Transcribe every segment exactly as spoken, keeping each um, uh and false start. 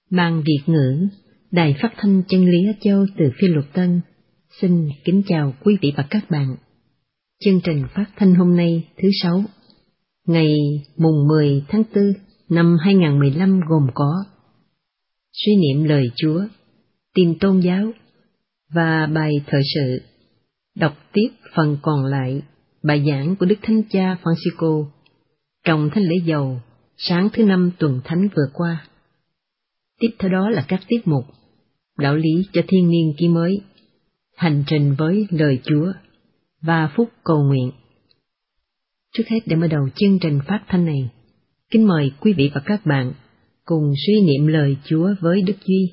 Ban Việt ngữ, Đài Phát thanh Chân lý Á Châu từ Phiên Luật Tân, xin kính chào quý vị và các bạn. Chương trình phát thanh hôm nay thứ Sáu, ngày mùng mười tháng tư năm hai nghìn không trăm mười lăm gồm có suy niệm lời Chúa, tin tôn giáo và bài thời sự. Đọc tiếp phần còn lại bài giảng của Đức Thánh Cha Francisco trong thánh lễ dầu sáng thứ Năm tuần thánh vừa qua. Tiếp theo đó là các tiết mục đạo lý cho thiên niên ký mới, hành trình với lời Chúa và phút cầu nguyện. Trước hết, để mở đầu chương trình phát thanh này, kính mời quý vị và các bạn cùng suy niệm lời Chúa với Đức Duy.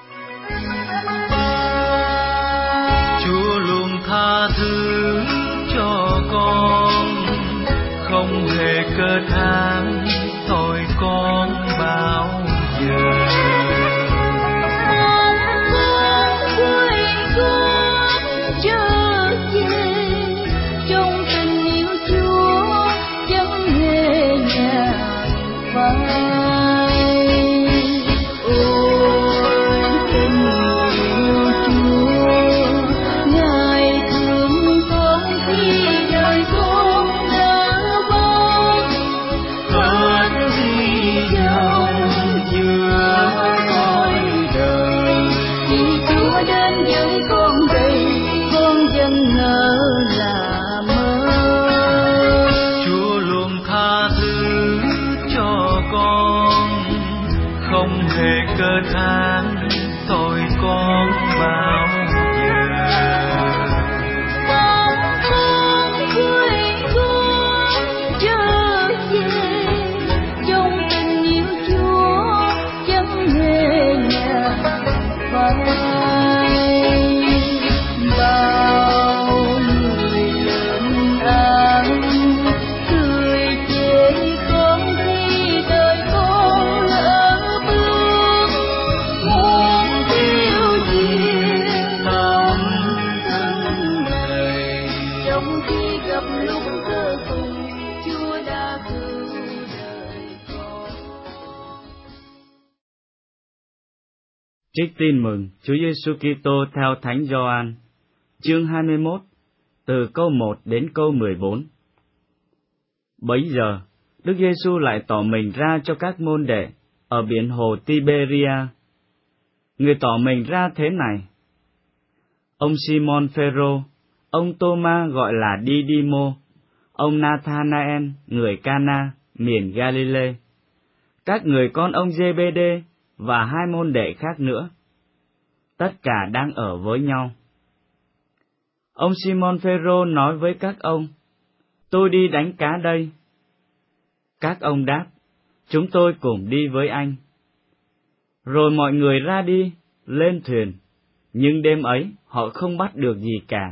Chúa luôn tha thứ cho con, không hề cơ thán tội con bao giờ. Trích tin mừng Chúa Giêsu Kitô theo Thánh Gioan, chương hai mươi mốt, từ câu một đến câu mười bốn. Bấy giờ, Đức Giêsu lại tỏ mình ra cho các môn đệ ở biển hồ Tiberia. Người tỏ mình ra thế này: ông Simon Phêrô, ông Tô-ma gọi là Đi-đi-mô, ông Nathanael người Ca-na miền Ga-li-lê, các người con ông Giê-bê-đê và hai môn đệ khác nữa. Tất cả đang ở với nhau. Ông Simon Phêrô nói với các ông: tôi đi đánh cá đây. Các ông đáp: chúng tôi cùng đi với anh. Rồi mọi người ra đi, lên thuyền, nhưng đêm ấy họ không bắt được gì cả.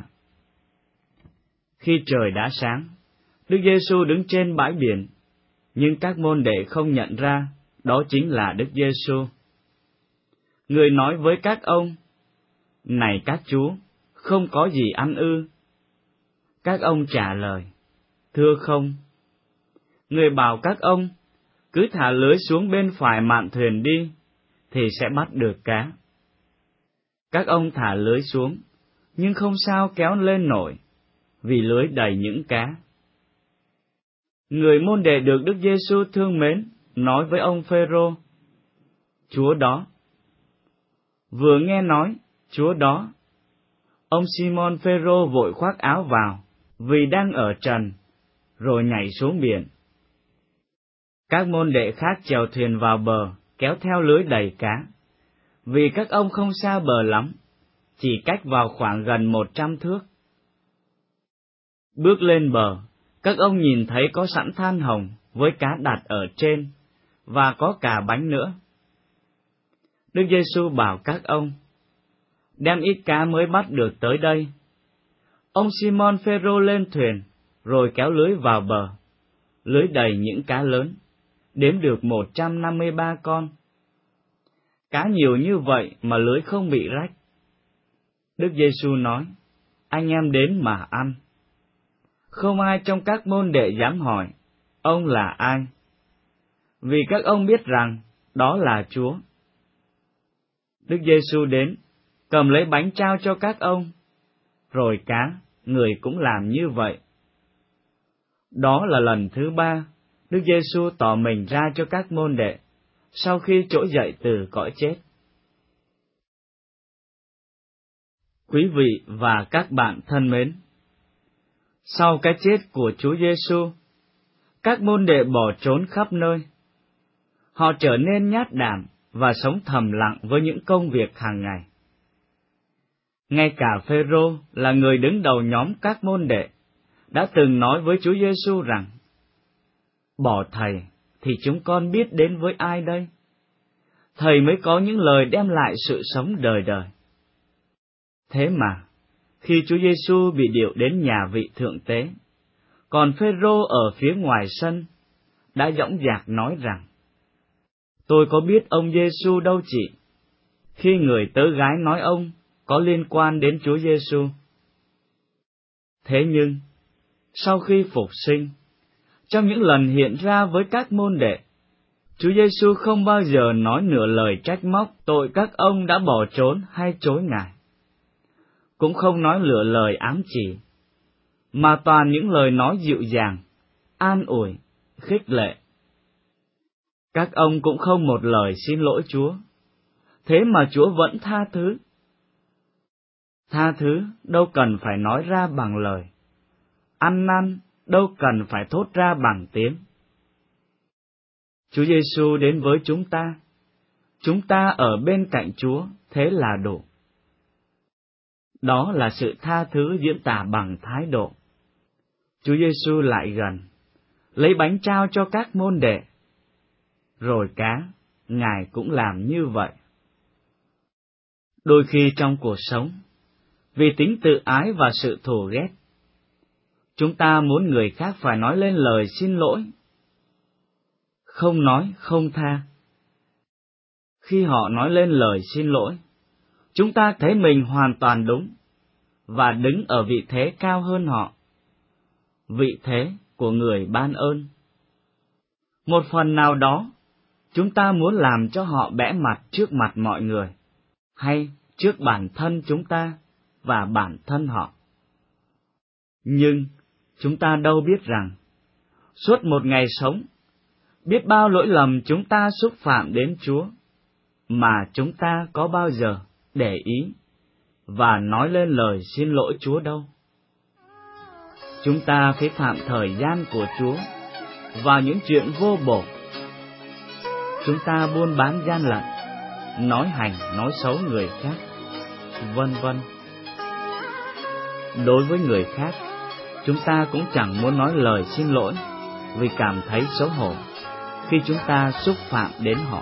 Khi trời đã sáng, Đức Giêsu đứng trên bãi biển, nhưng các môn đệ không nhận ra đó chính là Đức Giêsu. Người nói với các ông: này các chú, không có gì ăn ư? Các ông trả lời: thưa không. Người bảo các ông: cứ thả lưới xuống bên phải mạn thuyền đi, thì sẽ bắt được cá. Các ông thả lưới xuống, nhưng không sao kéo lên nổi, vì lưới đầy những cá. Người môn đệ được Đức Giêsu thương mến nói với ông Phêrô: Chúa đó. Vừa nghe nói Chúa đó, ông Simon Phêrô vội khoác áo vào, vì đang ở trần, rồi nhảy xuống biển. Các môn đệ khác chèo thuyền vào bờ, kéo theo lưới đầy cá, vì các ông không xa bờ lắm, chỉ cách vào khoảng gần một trăm thước. Bước lên bờ, các ông nhìn thấy có sẵn than hồng với cá đặt ở trên, và có cả bánh nữa. Đức Giêsu bảo các ông: đem ít cá mới bắt được tới đây. Ông Simon Phêrô lên thuyền, rồi kéo lưới vào bờ. Lưới đầy những cá lớn, đếm được một trăm năm mươi ba con. Cá nhiều như vậy mà lưới không bị rách. Đức Giêsu nói: anh em đến mà ăn. Không ai trong các môn đệ dám hỏi: ông là ai? Vì các ông biết rằng đó là Chúa. Đức Giêsu đến, cầm lấy bánh trao cho các ông. Rồi cá, người cũng làm như vậy. Đó là lần thứ ba, Đức Giêsu tỏ mình ra cho các môn đệ, sau khi trỗi dậy từ cõi chết. Quý vị và các bạn thân mến, sau cái chết của Chúa Giêsu, các môn đệ bỏ trốn khắp nơi. Họ trở nên nhát đảm và sống thầm lặng với những công việc hàng ngày. Ngay cả Phêrô là người đứng đầu nhóm các môn đệ đã từng nói với Chúa Giêsu rằng: "Bỏ Thầy thì chúng con biết đến với ai đây? Thầy mới có những lời đem lại sự sống đời đời." Thế mà, khi Chúa Giêsu bị điệu đến nhà vị thượng tế, còn Phêrô ở phía ngoài sân đã dõng dạc nói rằng: "Tôi có biết ông Giêsu đâu chị?" Khi người tớ gái nói ông có liên quan đến Chúa Giêsu. Thế nhưng, sau khi phục sinh, trong những lần hiện ra với các môn đệ, Chúa Giêsu không bao giờ nói nửa lời trách móc tội các ông đã bỏ trốn hay chối Ngài, cũng không nói nửa lời ám chỉ, mà toàn những lời nói dịu dàng, an ủi, khích lệ. Các ông cũng không một lời xin lỗi Chúa, thế mà Chúa vẫn tha thứ. Tha thứ đâu cần phải nói ra bằng lời, ăn năn đâu cần phải thốt ra bằng tiếng. Chúa Giêsu đến với chúng ta, chúng ta ở bên cạnh Chúa, thế là đủ. Đó là sự tha thứ diễn tả bằng thái độ. Chúa Giêsu lại gần, lấy bánh trao cho các môn đệ. Rồi cá, Ngài cũng làm như vậy. Đôi khi trong cuộc sống, vì tính tự ái và sự thù ghét, chúng ta muốn người khác phải nói lên lời xin lỗi. Không nói, không tha. Khi họ nói lên lời xin lỗi, chúng ta thấy mình hoàn toàn đúng, và đứng ở vị thế cao hơn họ, vị thế của người ban ơn. Một phần nào đó, chúng ta muốn làm cho họ bẽ mặt trước mặt mọi người, hay trước bản thân chúng ta và bản thân họ. Nhưng chúng ta đâu biết rằng, suốt một ngày sống, biết bao lỗi lầm chúng ta xúc phạm đến Chúa, mà chúng ta có bao giờ để ý và nói lên lời xin lỗi Chúa đâu. Chúng ta phí phạm thời gian của Chúa vào những chuyện vô bổ. Chúng ta buôn bán gian lận, nói hành, nói xấu người khác, vân vân. Đối với người khác, chúng ta cũng chẳng muốn nói lời xin lỗi vì cảm thấy xấu hổ khi chúng ta xúc phạm đến họ.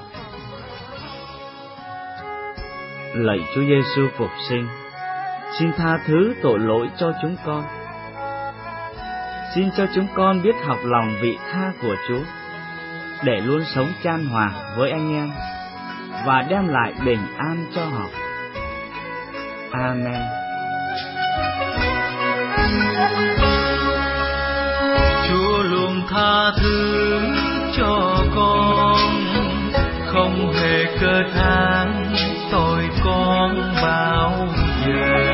Lạy Chúa Giêsu phục sinh, xin tha thứ tội lỗi cho chúng con. Xin cho chúng con biết học lòng vị tha của Chúa, để luôn sống chan hòa với anh em và đem lại bình an cho họ. Amen. Chúa luôn tha thứ cho con, không hề cơ than tội con bao giờ.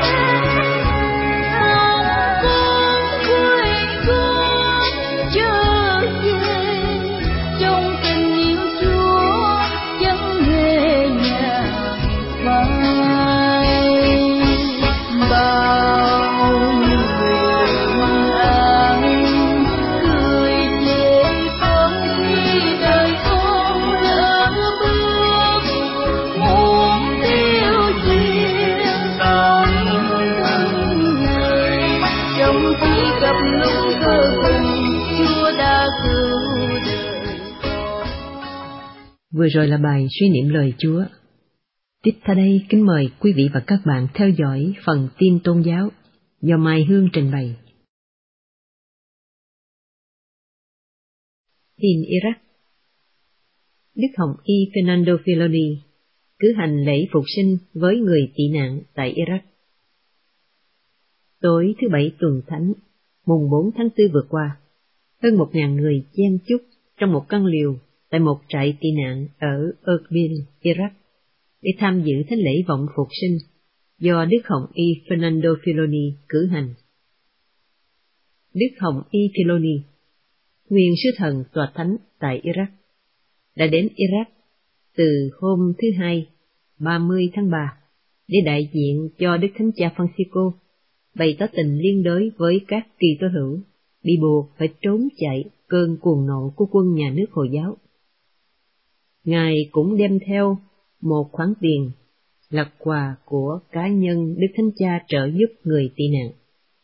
Vừa rồi là bài suy niệm lời Chúa. Tiếp theo đây kính mời quý vị và các bạn theo dõi phần tin tôn giáo do Mai Hương trình bày. Tin Iraq. Đức Hồng Y Fernando Filoni cử hành lễ phục sinh với người tị nạn tại Iraq. Tối thứ Bảy tuần thánh, mùng bốn tháng tư vừa qua, hơn một ngàn người chen chúc trong một căn liều tại một trại tị nạn ở Erbil, Iraq, để tham dự thánh lễ vọng phục sinh do Đức Hồng Y Fernando Filoni cử hành. Đức Hồng Y Filoni, nguyên sứ thần tòa thánh tại Iraq, đã đến Iraq từ hôm thứ Hai, ba mươi tháng ba, để đại diện cho Đức Thánh Cha Francisco bày tỏ tình liên đới với các Kitô tô hữu bị buộc phải trốn chạy cơn cuồng nộ của quân nhà nước Hồi giáo. Ngài cũng đem theo một khoản tiền là quà của cá nhân Đức Thánh Cha trợ giúp người tị nạn.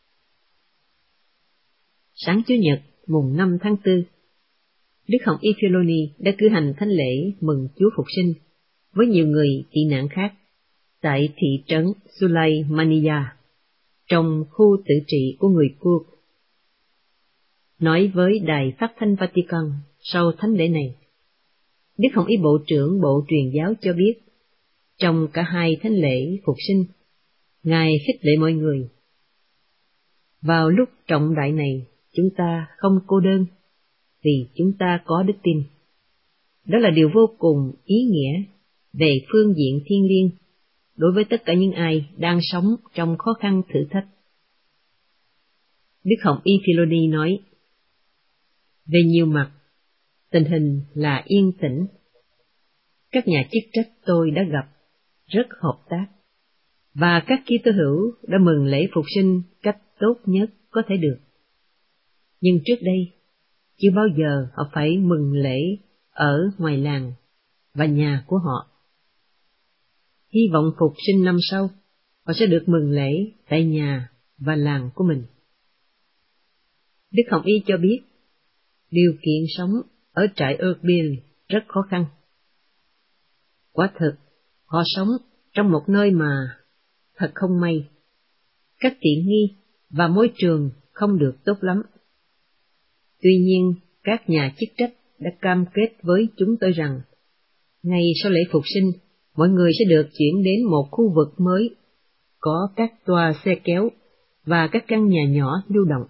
Sáng Chủ nhật mùng năm tháng tư, Đức Hồng Y Filoni đã cử hành thánh lễ mừng Chúa Phục sinh với nhiều người tị nạn khác tại thị trấn Sulaimaniya, trong khu tự trị của người Kurd. Nói với Đài Phát thanh Vatican sau thánh lễ này, Đức Hồng Y Bộ trưởng Bộ Truyền giáo cho biết, trong cả hai thánh lễ phục sinh, Ngài khích lệ mọi người. Vào lúc trọng đại này, chúng ta không cô đơn, vì chúng ta có đức tin. Đó là điều vô cùng ý nghĩa về phương diện thiêng liêng đối với tất cả những ai đang sống trong khó khăn thử thách. Đức Hồng Y Filoni nói, về nhiều mặt, tình hình là yên tĩnh. Các nhà chức trách tôi đã gặp, rất hợp tác, và các Kitô hữu đã mừng lễ phục sinh cách tốt nhất có thể được. Nhưng trước đây, chưa bao giờ họ phải mừng lễ ở ngoài làng và nhà của họ. Hy vọng phục sinh năm sau, họ sẽ được mừng lễ tại nhà và làng của mình. Đức Hồng Y cho biết, điều kiện sống ở trại Erbil rất khó khăn. Quả thực, họ sống trong một nơi mà thật không may, các tiện nghi và môi trường không được tốt lắm. Tuy nhiên, các nhà chức trách đã cam kết với chúng tôi rằng, ngay sau lễ phục sinh, mọi người sẽ được chuyển đến một khu vực mới, có các toa xe kéo và các căn nhà nhỏ lưu động.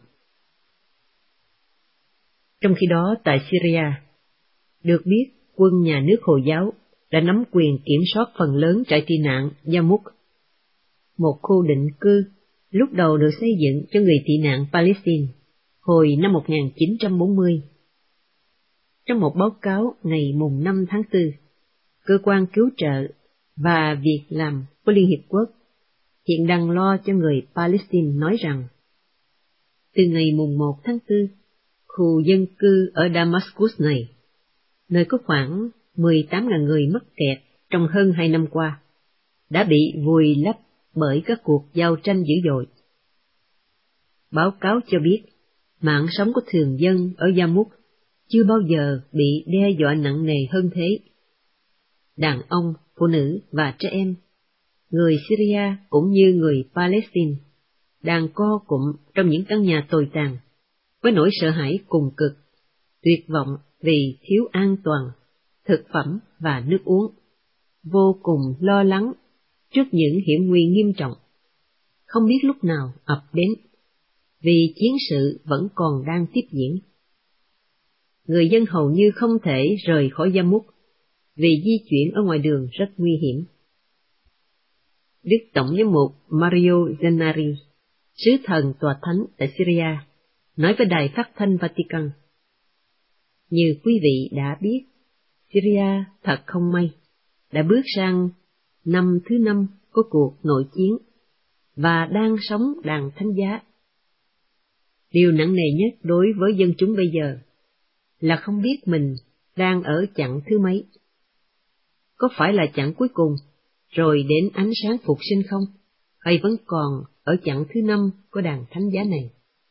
Trong khi đó, tại Syria, được biết quân nhà nước Hồi giáo đã nắm quyền kiểm soát phần lớn trại tị nạn Yarmouk, một khu định cư lúc đầu được xây dựng cho người tị nạn Palestine hồi năm một nghìn chín trăm bốn mươi. Trong một báo cáo ngày mùng năm tháng tư, Cơ quan Cứu trợ và Việc làm của Liên Hiệp Quốc hiện đang lo cho người Palestine nói rằng, từ ngày mùng một tháng tư, khu dân cư ở Damascus này, nơi có khoảng mười tám nghìn người mắc kẹt trong hơn hai năm qua, đã bị vùi lấp bởi các cuộc giao tranh dữ dội. Báo cáo cho biết, mạng sống của thường dân ở Yarmouk chưa bao giờ bị đe dọa nặng nề hơn thế. Đàn ông, phụ nữ và trẻ em, người Syria cũng như người Palestine, đang co cụm trong những căn nhà tồi tàn, với nỗi sợ hãi cùng cực, tuyệt vọng vì thiếu an toàn, thực phẩm và nước uống, vô cùng lo lắng trước những hiểm nguy nghiêm trọng, không biết lúc nào ập đến, vì chiến sự vẫn còn đang tiếp diễn. Người dân hầu như không thể rời khỏi Yarmouk, vì di chuyển ở ngoài đường rất nguy hiểm. Đức Tổng giám mục Mario Zennari, sứ thần tòa thánh tại Syria, nói với Đài Phát thanh Vatican, như quý vị đã biết, Syria thật không may đã bước sang năm thứ năm của cuộc nội chiến và đang sống đàn thánh giá. Điều nặng nề nhất đối với dân chúng bây giờ là không biết mình đang ở chặng thứ mấy. Có phải là chặng cuối cùng, rồi đến ánh sáng phục sinh không, hay vẫn còn ở chặng thứ năm của đàn thánh giá này?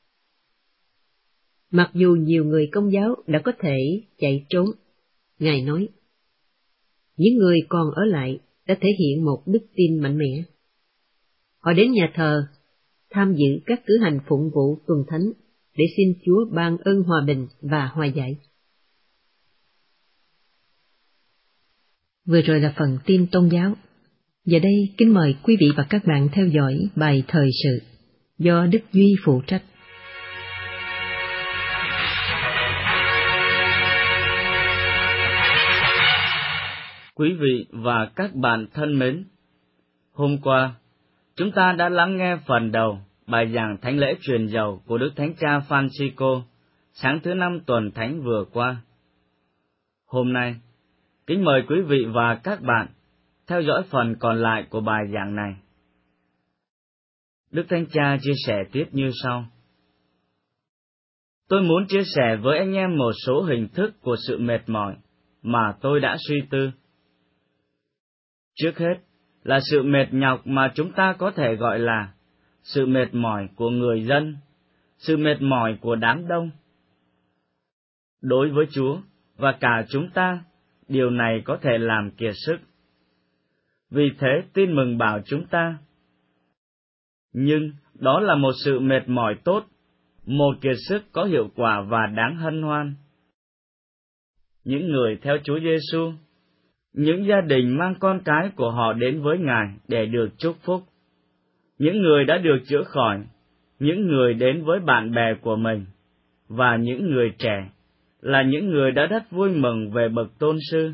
Mặc dù nhiều người Công giáo đã có thể chạy trốn, Ngài nói, những người còn ở lại đã thể hiện một đức tin mạnh mẽ. Họ đến nhà thờ, tham dự các cử hành phụng vụ tuần thánh để xin Chúa ban ơn hòa bình và hòa giải. Vừa rồi là phần tin tôn giáo. Giờ đây kính mời quý vị và các bạn theo dõi bài thời sự do Đức Duy phụ trách. Quý vị và các bạn thân mến, hôm qua, chúng ta đã lắng nghe phần đầu bài giảng Thánh lễ truyền dầu của Đức Thánh Cha Francisco sáng thứ năm tuần Thánh vừa qua. Hôm nay, kính mời quý vị và các bạn theo dõi phần còn lại của bài giảng này. Đức Thánh Cha chia sẻ tiếp như sau. Tôi muốn chia sẻ với anh em một số hình thức của sự mệt mỏi mà tôi đã suy tư. Trước hết là sự mệt nhọc mà chúng ta có thể gọi là sự mệt mỏi của người dân, sự mệt mỏi của đám đông. Đối với Chúa và cả chúng ta, điều này có thể làm kiệt sức. Vì thế Tin Mừng bảo chúng ta, nhưng đó là một sự mệt mỏi tốt, một kiệt sức có hiệu quả và đáng hân hoan. Những người theo Chúa Giêsu, những gia đình mang con cái của họ đến với Ngài để được chúc phúc, những người đã được chữa khỏi, những người đến với bạn bè của mình, và những người trẻ là những người đã rất vui mừng về bậc tôn sư.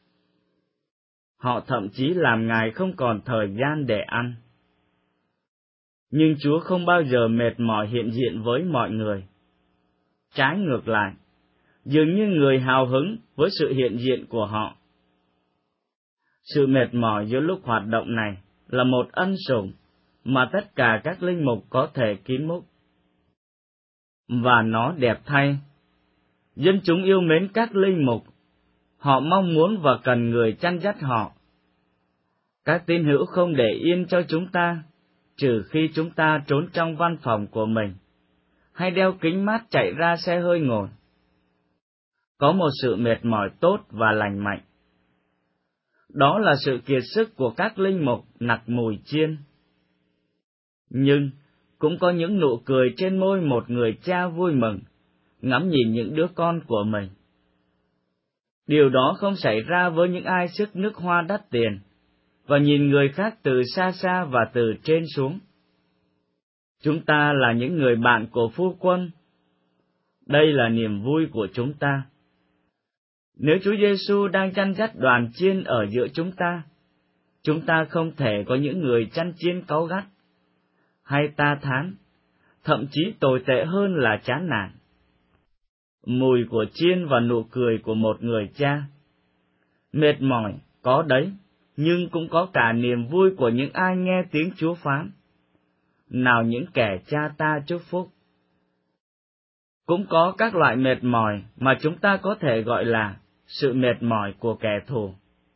Họ thậm chí làm Ngài không còn thời gian để ăn. Nhưng Chúa không bao giờ mệt mỏi hiện diện với mọi người. Trái ngược lại, dường như người hào hứng với sự hiện diện của họ. Sự mệt mỏi giữa lúc hoạt động này là một ân sủng mà tất cả các linh mục có thể kín múc. Và nó đẹp thay. Dân chúng yêu mến các linh mục, họ mong muốn và cần người chăn dắt họ. Các tín hữu không để yên cho chúng ta, trừ khi chúng ta trốn trong văn phòng của mình, hay đeo kính mát chạy ra xe hơi ngồi. Có một sự mệt mỏi tốt và lành mạnh. Đó là sự kiệt sức của các linh mục nặc mùi chiên. Nhưng cũng có những nụ cười trên môi một người cha vui mừng, ngắm nhìn những đứa con của mình. Điều đó không xảy ra với những ai sức nước hoa đắt tiền, và nhìn người khác từ xa xa và từ trên xuống. Chúng ta là những người bạn của phu quân. Đây là niềm vui của chúng ta. Nếu Chúa Giêsu đang chăn dắt đoàn chiên ở giữa chúng ta, chúng ta không thể có những người chăn chiên cáu gắt, hay ta thán, thậm chí tồi tệ hơn là chán nản. Mùi của chiên và nụ cười của một người cha. Mệt mỏi, có đấy, nhưng cũng có cả niềm vui của những ai nghe tiếng Chúa phán. Nào những kẻ cha ta chúc phúc. Cũng có các loại mệt mỏi mà chúng ta có thể gọi là sự mệt mỏi của kẻ thù.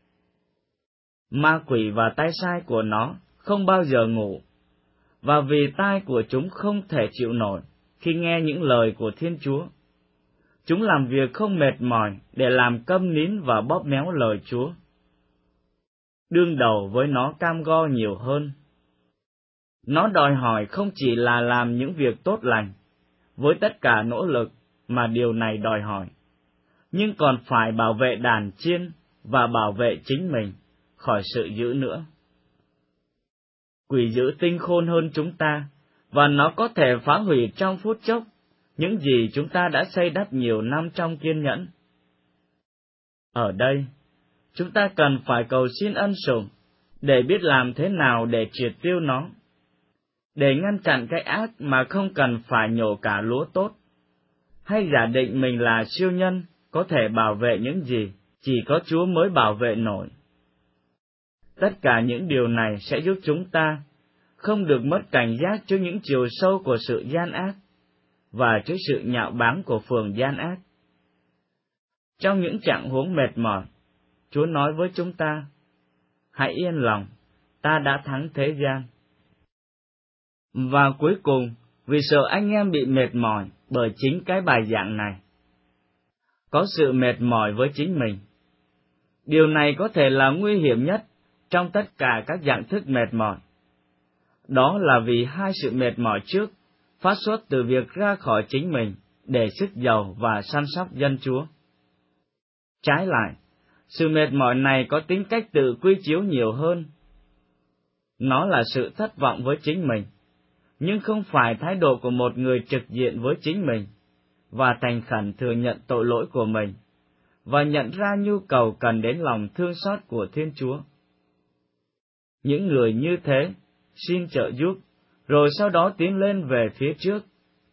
Ma quỷ và tay sai của nó không bao giờ ngủ, và vì tai của chúng không thể chịu nổi khi nghe những lời của Thiên Chúa. Chúng làm việc không mệt mỏi để làm câm nín và bóp méo lời Chúa. Đương đầu với nó cam go nhiều hơn. Nó đòi hỏi không chỉ là làm những việc tốt lành, với tất cả nỗ lực mà điều này đòi hỏi, nhưng còn phải bảo vệ đàn chiên và bảo vệ chính mình khỏi sự dữ nữa. Quỷ dữ tinh khôn hơn chúng ta, và nó có thể phá hủy trong phút chốc những gì chúng ta đã xây đắp nhiều năm trong kiên nhẫn. Ở đây, chúng ta cần phải cầu xin ân sủng để biết làm thế nào để triệt tiêu nó, để ngăn chặn cái ác mà không cần phải nhổ cả lúa tốt, hay giả định mình là siêu nhân có thể bảo vệ những gì chỉ có Chúa mới bảo vệ nổi. Tất cả những điều này sẽ giúp chúng ta không được mất cảnh giác trước những chiều sâu của sự gian ác và trước sự nhạo báng của phường gian ác. Trong những trạng huống mệt mỏi, Chúa nói với chúng ta, hãy yên lòng, ta đã thắng thế gian. Và cuối cùng, vì sợ anh em bị mệt mỏi bởi chính cái bài giảng này, có sự mệt mỏi với chính mình. Điều này có thể là nguy hiểm nhất trong tất cả các dạng thức mệt mỏi. Đó là vì hai sự mệt mỏi trước phát xuất từ việc ra khỏi chính mình để sức giàu và săn sóc dân Chúa. Trái lại, sự mệt mỏi này có tính cách tự quy chiếu nhiều hơn. Nó là sự thất vọng với chính mình, nhưng không phải thái độ của một người trực diện với chính mình, và thành khẩn thừa nhận tội lỗi của mình, và nhận ra nhu cầu cần đến lòng thương xót của Thiên Chúa. Những người như thế xin trợ giúp, rồi sau đó tiến lên về phía trước.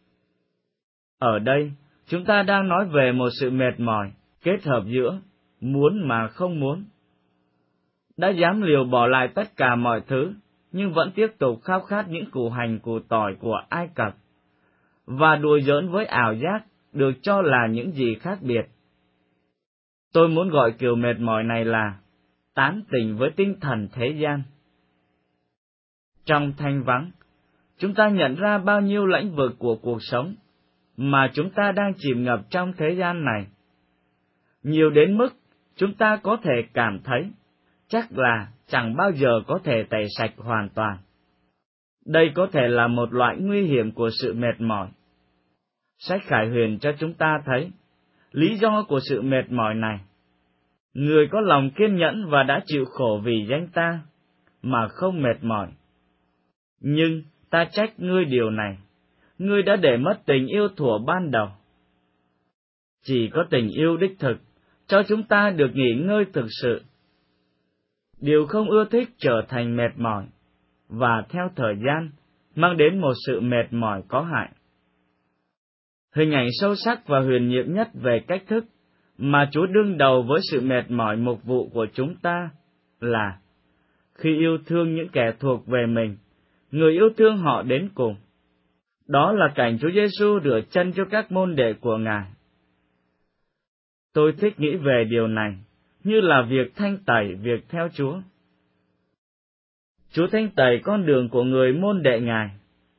Ở đây, chúng ta đang nói về một sự mệt mỏi, kết hợp giữa muốn mà không muốn. Đã dám liều bỏ lại tất cả mọi thứ, nhưng vẫn tiếp tục khao khát những củ hành củ tỏi của Ai Cập, và đùa giỡn với ảo giác được cho là những gì khác biệt. Tôi muốn gọi kiểu mệt mỏi này là tán tỉnh với tinh thần thế gian. Trong thanh vắng, chúng ta nhận ra bao nhiêu lĩnh vực của cuộc sống mà chúng ta đang chìm ngập trong thế gian này. Nhiều đến mức chúng ta có thể cảm thấy chắc là chẳng bao giờ có thể tẩy sạch hoàn toàn. Đây có thể là một loại nguy hiểm của sự mệt mỏi. Sách Khải Huyền cho chúng ta thấy lý do của sự mệt mỏi này. Người có lòng kiên nhẫn và đã chịu khổ vì danh ta, mà không mệt mỏi. Nhưng ta trách ngươi điều này, ngươi đã để mất tình yêu thuở ban đầu. Chỉ có tình yêu đích thực cho chúng ta được nghỉ ngơi thực sự. Điều không ưa thích trở thành mệt mỏi, và theo thời gian mang đến một sự mệt mỏi có hại. Hình ảnh sâu sắc và huyền nhiệm nhất về cách thức mà Chúa đương đầu với sự mệt mỏi mục vụ của chúng ta là khi yêu thương những kẻ thuộc về mình, người yêu thương họ đến cùng. Đó là cảnh Chúa Giêsu rửa chân cho các môn đệ của Ngài. Tôi thích nghĩ về điều này như là việc thanh tẩy việc theo Chúa. Chúa thanh tẩy con đường của người môn đệ Ngài.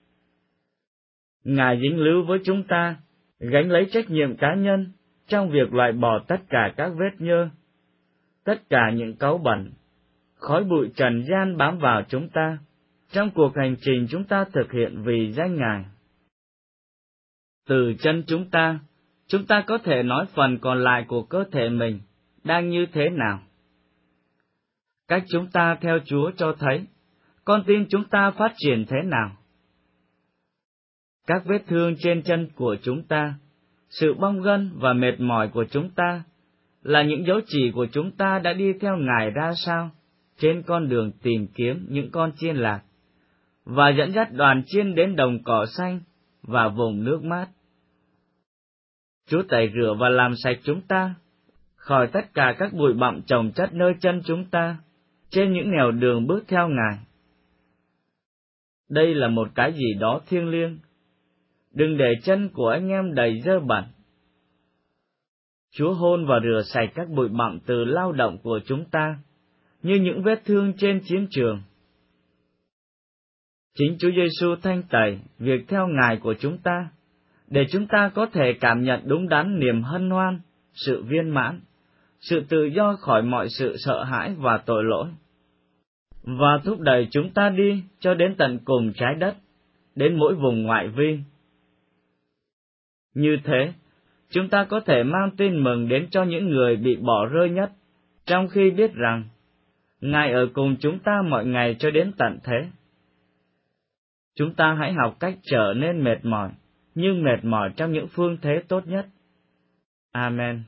Ngài dính líu với chúng ta, gánh lấy trách nhiệm cá nhân trong việc loại bỏ tất cả các vết nhơ, tất cả những cáu bẩn, khói bụi trần gian bám vào chúng ta, trong cuộc hành trình chúng ta thực hiện vì danh Ngài. Từ chân chúng ta, chúng ta có thể nói phần còn lại của cơ thể mình đang như thế nào. Cách chúng ta theo Chúa cho thấy con tim chúng ta phát triển thế nào. Các vết thương trên chân của chúng ta, sự bong gân và mệt mỏi của chúng ta là những dấu chỉ của chúng ta đã đi theo Ngài ra sao trên con đường tìm kiếm những con chiên lạc, và dẫn dắt đoàn chiên đến đồng cỏ xanh và vùng nước mát. Chúa tẩy rửa và làm sạch chúng ta khỏi tất cả các bụi bặm chồng chất nơi chân chúng ta trên những nẻo đường bước theo Ngài. Đây là một cái gì đó thiêng liêng. Đừng để chân của anh em đầy dơ bẩn. Chúa hôn và rửa sạch các bụi bặm từ lao động của chúng ta, như những vết thương trên chiến trường. Chính Chúa Giêsu thanh tẩy việc theo Ngài của chúng ta, để chúng ta có thể cảm nhận đúng đắn niềm hân hoan, sự viên mãn, sự tự do khỏi mọi sự sợ hãi và tội lỗi, và thúc đẩy chúng ta đi cho đến tận cùng trái đất, đến mỗi vùng ngoại vi. Như thế, chúng ta có thể mang tin mừng đến cho những người bị bỏ rơi nhất, trong khi biết rằng Ngài ở cùng chúng ta mọi ngày cho đến tận thế. Chúng ta hãy học cách trở nên mệt mỏi, nhưng mệt mỏi trong những phương thế tốt nhất. Amen.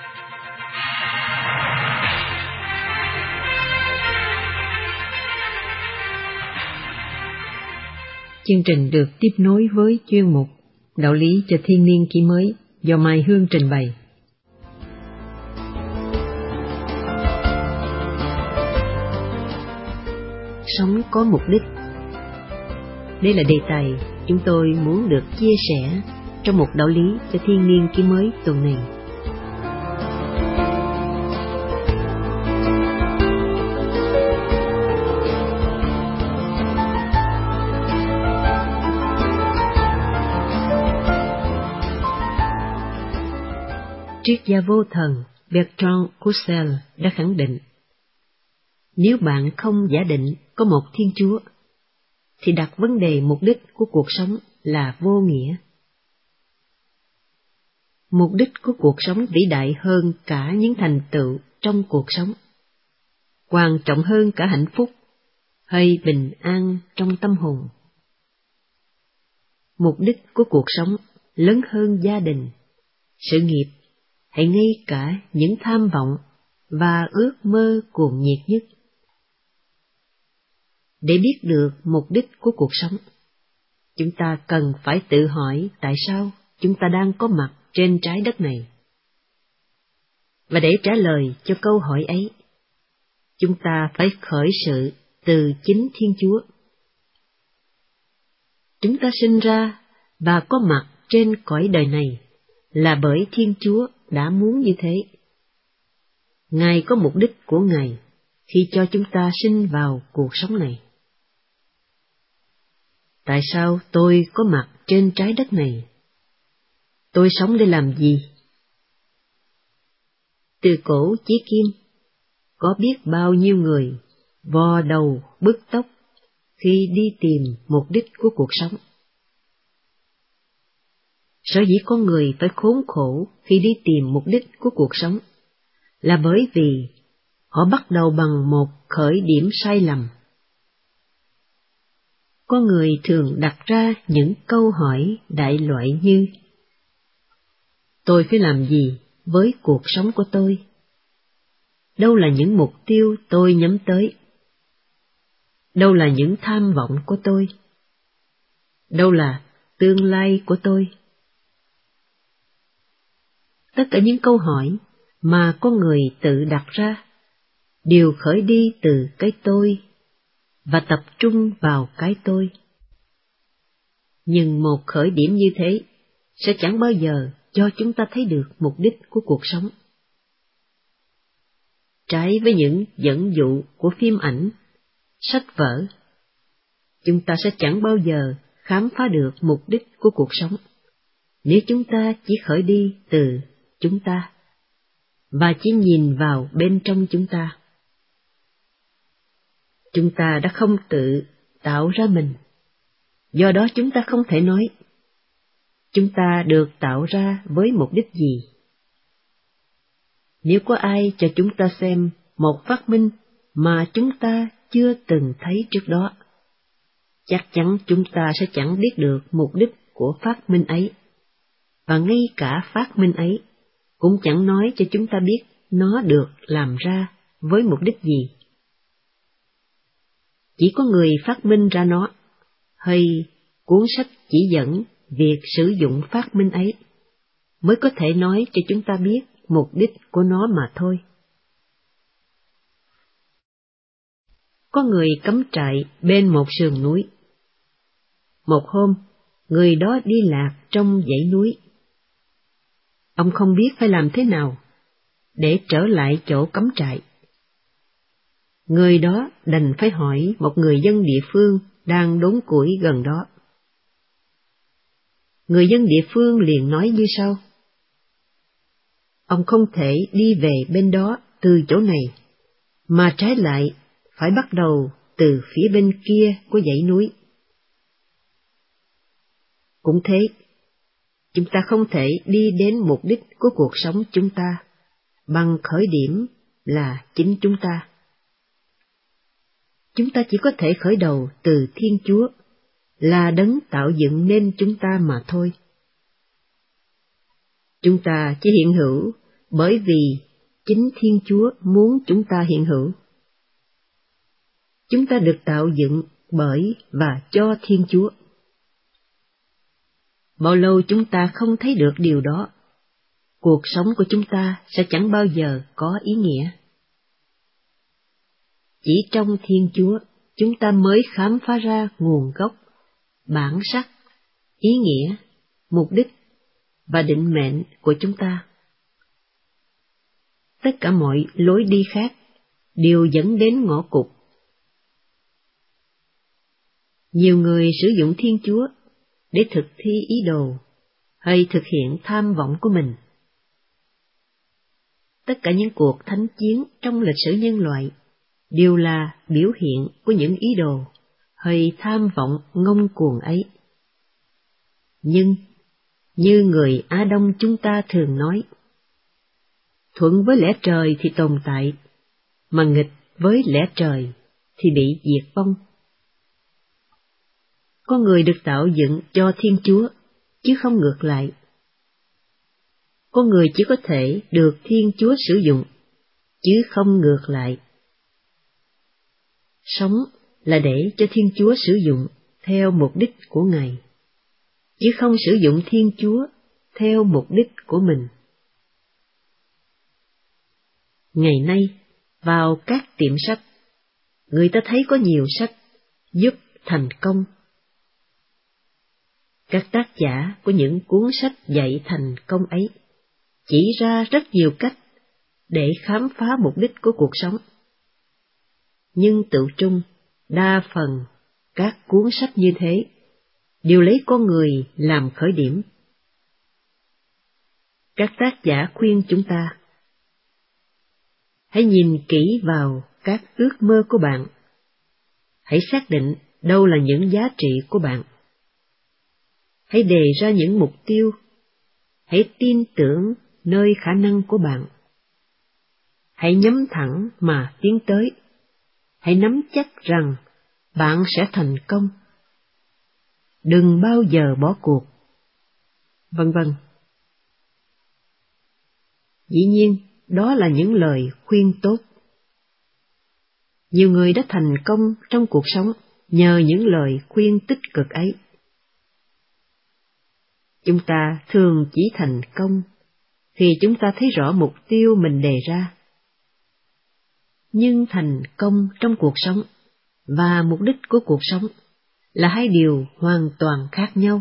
Chương trình được tiếp nối với chuyên mục Đạo lý cho thiên niên kỷ mới do Mai Hương trình bày. Sống có mục đích. Đây là đề tài chúng tôi muốn được chia sẻ trong một đạo lý cho thiên niên kỷ mới tuần này. Triết gia vô thần Bertrand Russell đã khẳng định, nếu bạn không giả định có một Thiên Chúa, thì đặt vấn đề mục đích của cuộc sống là vô nghĩa. Mục đích của cuộc sống vĩ đại hơn cả những thành tựu trong cuộc sống, quan trọng hơn cả hạnh phúc hay bình an trong tâm hồn. Mục đích của cuộc sống lớn hơn gia đình, sự nghiệp hay ngay cả những tham vọng và ước mơ cuồng nhiệt nhất. Để biết được mục đích của cuộc sống, chúng ta cần phải tự hỏi tại sao chúng ta đang có mặt trên trái đất này. Và để trả lời cho câu hỏi ấy, chúng ta phải khởi sự từ chính Thiên Chúa. Chúng ta sinh ra và có mặt trên cõi đời này là bởi Thiên Chúa đã muốn như thế. Ngài có mục đích của Ngài khi cho chúng ta sinh vào cuộc sống này. Tại sao tôi có mặt trên trái đất này? Tôi sống để làm gì? Từ cổ chí kim, có biết bao nhiêu người vò đầu bứt tóc khi đi tìm mục đích của cuộc sống. Sở dĩ con người phải khốn khổ khi đi tìm mục đích của cuộc sống là bởi vì họ bắt đầu bằng một khởi điểm sai lầm. Con người thường đặt ra những câu hỏi đại loại như: tôi phải làm gì với cuộc sống của tôi? Đâu là những mục tiêu tôi nhắm tới? Đâu là những tham vọng của tôi? Đâu là tương lai của tôi? Tất cả những câu hỏi mà con người tự đặt ra đều khởi đi từ cái tôi và tập trung vào cái tôi. Nhưng một khởi điểm như thế sẽ chẳng bao giờ cho chúng ta thấy được mục đích của cuộc sống. Trái với những dẫn dụ của phim ảnh, sách vở, chúng ta sẽ chẳng bao giờ khám phá được mục đích của cuộc sống nếu chúng ta chỉ khởi đi từ chúng ta và chỉ nhìn vào bên trong chúng ta. Chúng ta đã không tự tạo ra mình, do đó chúng ta không thể nói chúng ta được tạo ra với mục đích gì. Nếu có ai cho chúng ta xem một phát minh mà chúng ta chưa từng thấy trước đó, chắc chắn chúng ta sẽ chẳng biết được mục đích của phát minh ấy, và ngay cả phát minh ấy cũng chẳng nói cho chúng ta biết nó được làm ra với mục đích gì. Chỉ có người phát minh ra nó, hay cuốn sách chỉ dẫn việc sử dụng phát minh ấy, mới có thể nói cho chúng ta biết mục đích của nó mà thôi. Có người cắm trại bên một sườn núi. Một hôm, người đó đi lạc trong dãy núi. Ông không biết phải làm thế nào để trở lại chỗ cắm trại. Người đó đành phải hỏi một người dân địa phương đang đốn củi gần đó. Người dân địa phương liền nói như sau: ông không thể đi về bên đó từ chỗ này, mà trái lại phải bắt đầu từ phía bên kia của dãy núi. Cũng thế, chúng ta không thể đi đến mục đích của cuộc sống chúng ta bằng khởi điểm là chính chúng ta. Chúng ta chỉ có thể khởi đầu từ Thiên Chúa, là đấng tạo dựng nên chúng ta mà thôi. Chúng ta chỉ hiện hữu bởi vì chính Thiên Chúa muốn chúng ta hiện hữu. Chúng ta được tạo dựng bởi và cho Thiên Chúa. Bao lâu chúng ta không thấy được điều đó, cuộc sống của chúng ta sẽ chẳng bao giờ có ý nghĩa. Chỉ trong Thiên Chúa, chúng ta mới khám phá ra nguồn gốc, bản sắc, ý nghĩa, mục đích và định mệnh của chúng ta. Tất cả mọi lối đi khác đều dẫn đến ngõ cụt. Nhiều người sử dụng Thiên Chúa để thực thi ý đồ hay thực hiện tham vọng của mình. Tất cả những cuộc thánh chiến trong lịch sử nhân loại đều là biểu hiện của những ý đồ hay tham vọng ngông cuồng ấy. Nhưng, như người Á Đông chúng ta thường nói, thuận với lẽ trời thì tồn tại, mà nghịch với lẽ trời thì bị diệt vong. Con người được tạo dựng cho Thiên Chúa, chứ không ngược lại. con người chỉ có thể được Thiên Chúa sử dụng, chứ không ngược lại. Sống là để cho Thiên Chúa sử dụng theo mục đích của Ngài, chứ không sử dụng Thiên Chúa theo mục đích của mình. Ngày nay, vào các tiệm sách, người ta thấy có nhiều sách giúp thành công. Các tác giả của những cuốn sách dạy thành công ấy chỉ ra rất nhiều cách để khám phá mục đích của cuộc sống. Nhưng tự trung, đa phần các cuốn sách như thế đều lấy con người làm khởi điểm. Các tác giả khuyên chúng ta hãy nhìn kỹ vào các ước mơ của bạn. Hãy xác định đâu là những giá trị của bạn. Hãy đề ra những mục tiêu. Hãy tin tưởng nơi khả năng của bạn. Hãy nhắm thẳng mà tiến tới. Hãy nắm chắc rằng bạn sẽ thành công. Đừng bao giờ bỏ cuộc. Vân vân. Dĩ nhiên, đó là những lời khuyên tốt. Nhiều người đã thành công trong cuộc sống nhờ những lời khuyên tích cực ấy. Chúng ta thường chỉ thành công khi chúng ta thấy rõ mục tiêu mình đề ra. Nhưng thành công trong cuộc sống và mục đích của cuộc sống là hai điều hoàn toàn khác nhau.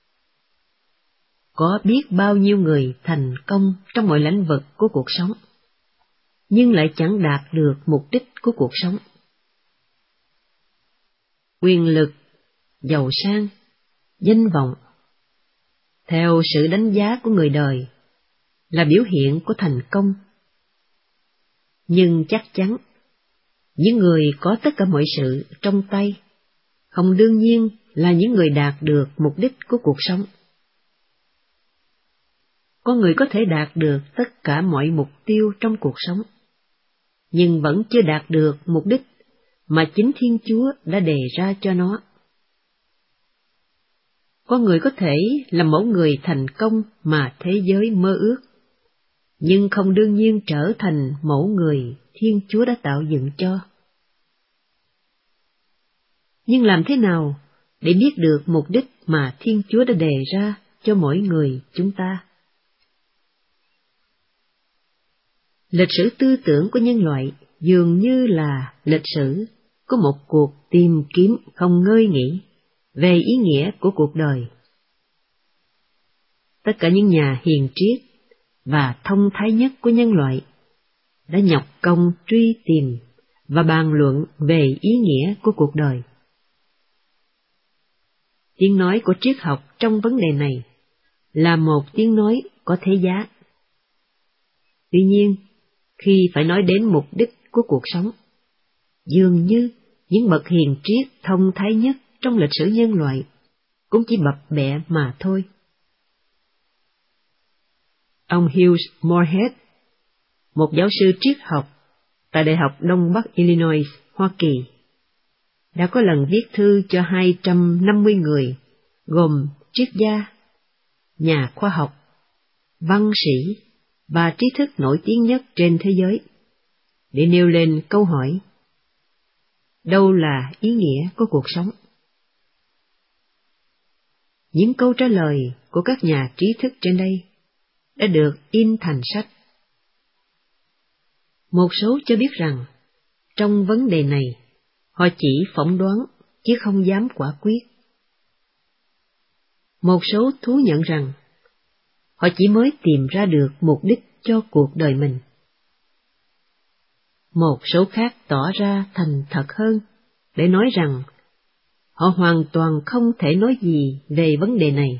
Có biết bao nhiêu người thành công trong mọi lĩnh vực của cuộc sống, nhưng lại chẳng đạt được mục đích của cuộc sống. Quyền lực, giàu sang, danh vọng, theo sự đánh giá của người đời, là biểu hiện của thành công. Nhưng chắc chắn, những người có tất cả mọi sự trong tay, không đương nhiên là những người đạt được mục đích của cuộc sống. Có người có thể đạt được tất cả mọi mục tiêu trong cuộc sống, nhưng vẫn chưa đạt được mục đích mà chính Thiên Chúa đã đề ra cho nó. Có người có thể là mẫu người thành công mà thế giới mơ ước, nhưng không đương nhiên trở thành mẫu người Thiên Chúa đã tạo dựng cho. Nhưng làm thế nào để biết được mục đích mà Thiên Chúa đã đề ra cho mỗi người chúng ta? Lịch sử tư tưởng của nhân loại dường như là lịch sử của một cuộc tìm kiếm không ngơi nghỉ về ý nghĩa của cuộc đời. Tất cả những nhà hiền triết và thông thái nhất của nhân loại đã nhọc công truy tìm và bàn luận về ý nghĩa của cuộc đời. Tiếng nói của triết học trong vấn đề này là một tiếng nói có thế giá. Tuy nhiên, khi phải nói đến mục đích của cuộc sống, dường như những bậc hiền triết thông thái nhất trong lịch sử nhân loại cũng chỉ bập bẹ mà thôi. Ông Hughes Moorhead, một giáo sư triết học tại Đại học Đông Bắc Illinois, Hoa Kỳ, đã có lần viết thư cho hai trăm năm mươi người, gồm triết gia, nhà khoa học, văn sĩ và trí thức nổi tiếng nhất trên thế giới, để nêu lên câu hỏi: đâu là ý nghĩa của cuộc sống? Những câu trả lời của các nhà trí thức trên đây đã được in thành sách. Một số cho biết rằng, trong vấn đề này, họ chỉ phỏng đoán chứ không dám quả quyết. Một số thú nhận rằng, họ chỉ mới tìm ra được mục đích cho cuộc đời mình. Một số khác tỏ ra thành thật hơn để nói rằng, họ hoàn toàn không thể nói gì về vấn đề này.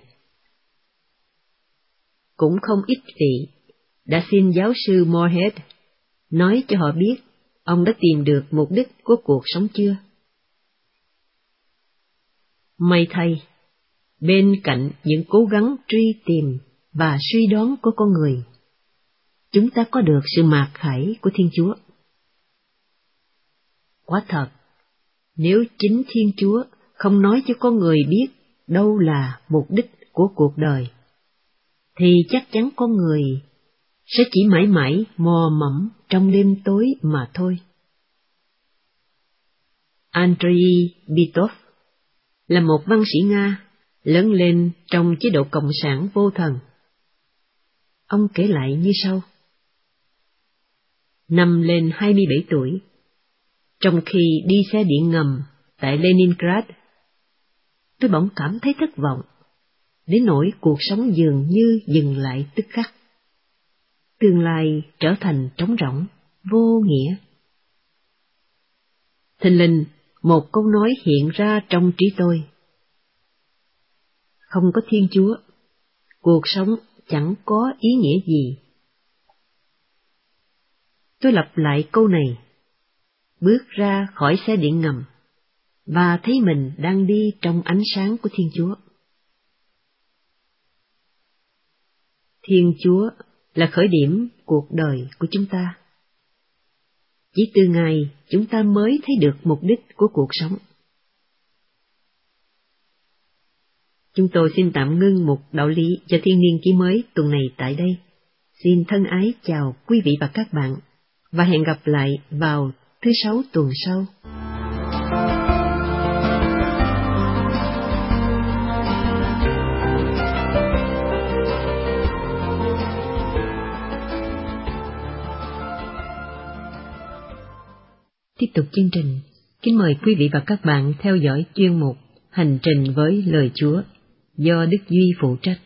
Cũng không ít vị đã xin giáo sư Moorhead nói cho họ biết ông đã tìm được mục đích của cuộc sống chưa. May thay, bên cạnh những cố gắng truy tìm và suy đoán của con người, chúng ta có được sự mạc khải của Thiên Chúa. Quả thật, nếu chính Thiên Chúa không nói cho con người biết đâu là mục đích của cuộc đời, thì chắc chắn con người sẽ chỉ mãi mãi mò mẫm trong đêm tối mà thôi. Andrei Bitov là một văn sĩ Nga lớn lên trong chế độ cộng sản vô thần. Ông kể lại như sau: Năm lên hai mươi bảy tuổi, trong khi đi xe điện ngầm tại Leningrad, tôi bỗng cảm thấy thất vọng, đến nỗi cuộc sống dường như dừng lại tức khắc. Tương lai trở thành trống rỗng, vô nghĩa. Thình lình, một câu nói hiện ra trong trí tôi: không có Thiên Chúa, cuộc sống chẳng có ý nghĩa gì. Tôi lặp lại câu này, bước ra khỏi xe điện ngầm, và thấy mình đang đi trong ánh sáng của Thiên Chúa. Thiên Chúa là khởi điểm cuộc đời của chúng ta. Chỉ từ Ngài chúng ta mới thấy được mục đích của cuộc sống. Chúng tôi xin tạm ngưng một đạo lý cho Thiên Niên Ký Mới tuần này tại đây. Xin thân ái chào quý vị và các bạn, và hẹn gặp lại vào thứ Sáu tuần sau. Tiếp tục chương trình, kính mời quý vị và các bạn theo dõi chuyên mục Hành trình với lời Chúa do Đức Duy phụ trách.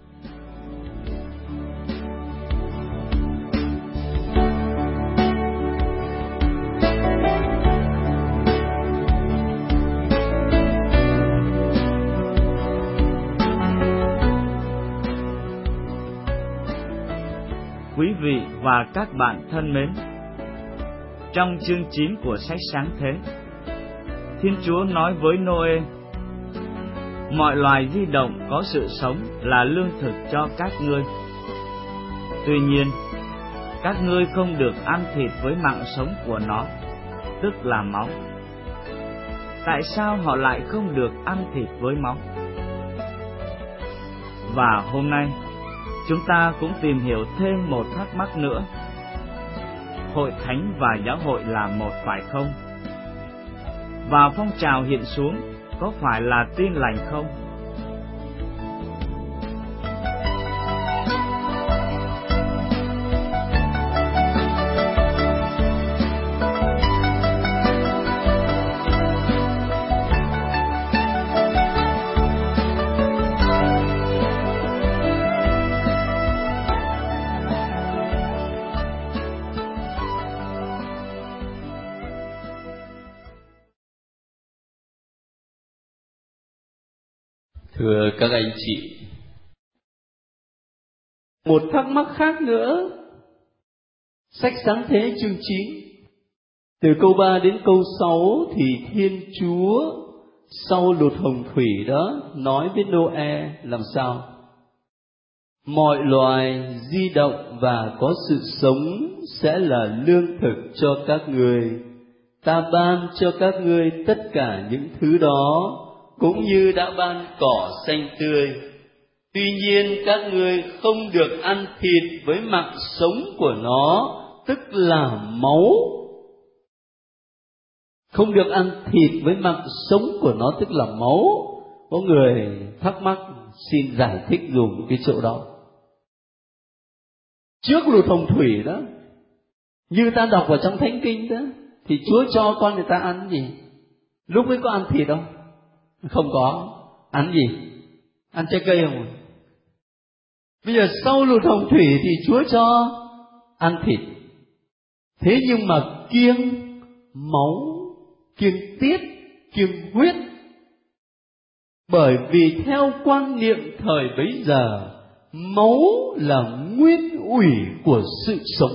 Quý vị và các bạn thân mến, trong chương chín của sách Sáng Thế, Thiên Chúa nói với Nô-ê: mọi loài di động có sự sống là lương thực cho các ngươi. Tuy nhiên, các ngươi không được ăn thịt với mạng sống của nó, tức là máu. Tại sao họ lại không được ăn thịt với máu? Và hôm nay, chúng ta cũng tìm hiểu thêm một thắc mắc nữa. Hội thánh và giáo hội là một phải không? Và phong trào hiện xuống có phải là Tin Lành không? Thưa các anh chị, một thắc mắc khác nữa. Sách Sáng Thế chương chín, từ câu ba đến câu sáu thì Thiên Chúa sau lụt hồng thủy đó nói với Nô-e làm sao? Mọi loài di động và có sự sống sẽ là lương thực cho các ngươi. Ta ban cho các ngươi tất cả những thứ đó, cũng như đã ban cỏ xanh tươi. Tuy nhiên các ngươi không được ăn thịt với mạng sống của nó, tức là máu. Không được ăn thịt với mạng sống của nó, tức là máu. Có người thắc mắc, xin giải thích dùm cái chỗ đó. Trước lụt hồng thủy đó, như ta đọc vào trong Thánh Kinh đó, thì Chúa cho con người ta ăn gì? Lúc ấy có ăn thịt không? Không có. Ăn gì? Ăn trái cây không? Bây giờ sau lụt hồng thủy thì Chúa cho ăn thịt. Thế nhưng mà kiêng máu, kiêng tiết, kiêng huyết. Bởi vì theo quan niệm thời bấy giờ, máu là nguyên ủy của sự sống.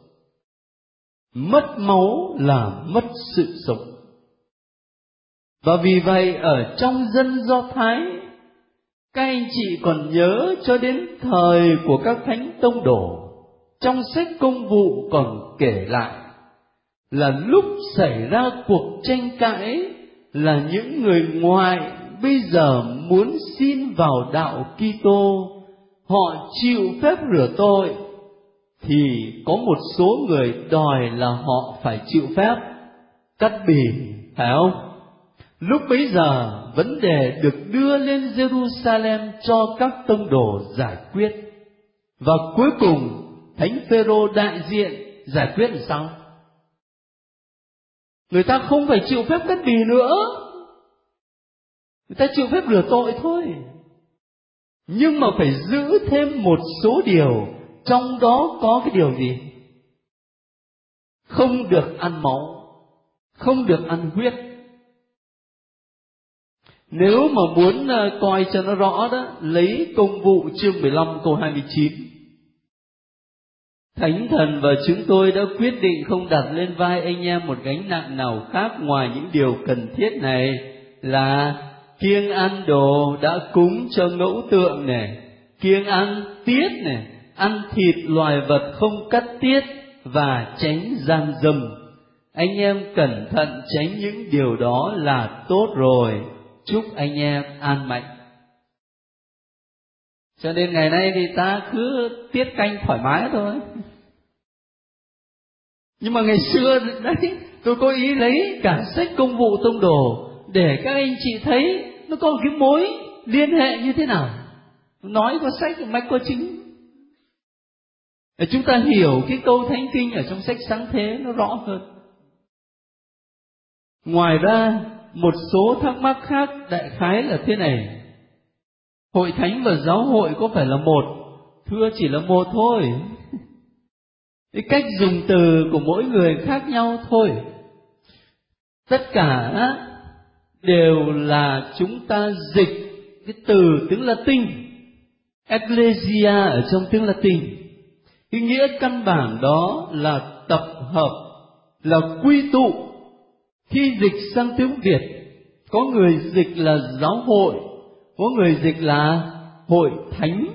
Mất máu là mất sự sống. Và vì vậy ở trong dân Do Thái, các anh chị còn nhớ cho đến thời của các thánh tông đồ, trong sách Công vụ còn kể lại là lúc xảy ra cuộc tranh cãi là những người ngoại bây giờ muốn xin vào đạo Kitô, họ chịu phép rửa tội, thì có một số người đòi là họ phải chịu phép cắt bì, phải không? Lúc bấy giờ vấn đề được đưa lên Jerusalem cho các tông đồ giải quyết. Và cuối cùng Thánh Phêrô đại diện giải quyết làm sao? Người ta không phải chịu phép cắt bì nữa, người ta chịu phép rửa tội thôi. Nhưng mà phải giữ thêm một số điều, trong đó có cái điều gì? Không được ăn máu, không được ăn huyết. Nếu mà muốn coi cho nó rõ đó, lấy Công vụ chương mười lăm câu hai mươi chín. Thánh thần và chúng tôi đã quyết định không đặt lên vai anh em một gánh nặng nào khác ngoài những điều cần thiết này, là kiêng ăn đồ đã cúng cho ngẫu tượng này, kiêng ăn tiết này, ăn thịt loài vật không cắt tiết, và tránh gian dâm. Anh em cẩn thận tránh những điều đó là tốt rồi. Chúc anh em an mạnh. Cho nên ngày nay thì ta cứ tiết canh thoải mái thôi. Nhưng mà ngày xưa đấy, tôi có ý lấy cả sách Công vụ tông đồ để các anh chị thấy nó có một cái mối liên hệ như thế nào. Nói có sách mách có chứng, để chúng ta hiểu cái câu thánh kinh ở trong sách Sáng Thế nó rõ hơn. Ngoài ra, một số thắc mắc khác đại khái là thế này: hội thánh và giáo hội có phải là một? Thưa, chỉ là một thôi. Cái cách dùng từ của mỗi người khác nhau thôi. Tất cả đều là chúng ta dịch cái từ tiếng Latin Ecclesia ở trong tiếng Latin. Cái nghĩa căn bản đó là tập hợp, là quy tụ. Khi dịch sang tiếng Việt, có người dịch là giáo hội, có người dịch là hội thánh.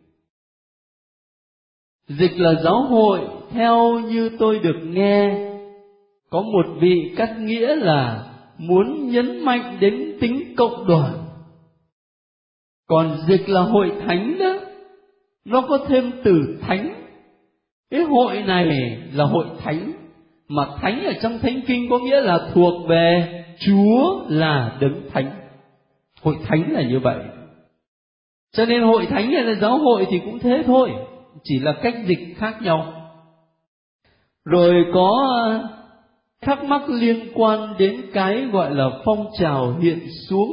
Dịch là giáo hội, theo như tôi được nghe, có một vị cắt nghĩa là muốn nhấn mạnh đến tính cộng đoàn. Còn dịch là hội thánh đó, nó có thêm từ thánh. Cái hội này là hội thánh, mà thánh ở trong thánh kinh có nghĩa là thuộc về Chúa là đấng thánh. Hội thánh là như vậy. Cho nên hội thánh hay là giáo hội thì cũng thế thôi, chỉ là cách dịch khác nhau. Rồi có thắc mắc liên quan đến cái gọi là phong trào hiện xuống.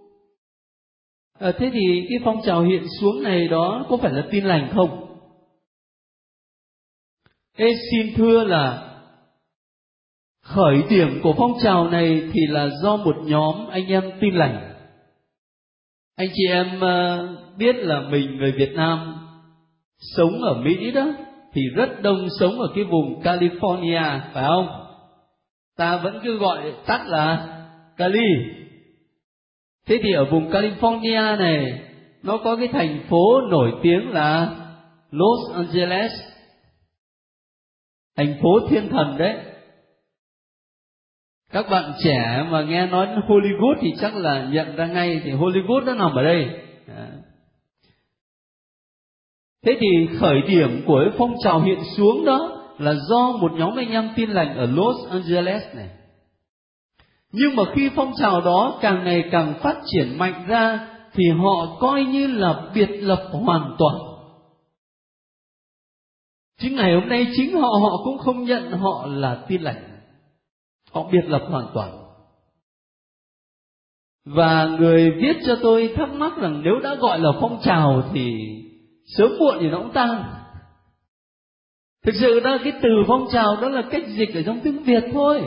À, thế thì cái phong trào hiện xuống này đó có phải là tin lành không? Ê, xin thưa là khởi điểm của phong trào này thì là do một nhóm anh em tin lành. Anh chị em biết là mình người Việt Nam sống ở Mỹ đó, thì rất đông sống ở cái vùng California, phải không? Ta vẫn cứ gọi tắt là Cali. Thế thì ở vùng California này, nó có cái thành phố nổi tiếng là Los Angeles, thành phố thiên thần đấy. Các bạn trẻ mà nghe nói Hollywood thì chắc là nhận ra ngay, thì Hollywood nó nằm ở đây. Thế thì khởi điểm của cái phong trào hiện xuống đó là do một nhóm anh em tin lành ở Los Angeles này. Nhưng mà khi phong trào đó càng ngày càng phát triển mạnh ra, thì họ coi như là biệt lập hoàn toàn. Chứ ngày hôm nay chính họ họ cũng không nhận họ là tin lành. Họ biệt lập hoàn toàn. Và người viết cho tôi thắc mắc rằng nếu đã gọi là phong trào thì sớm muộn thì nó cũng tan. Thực sự đó, cái từ phong trào đó là cách dịch ở trong tiếng Việt thôi.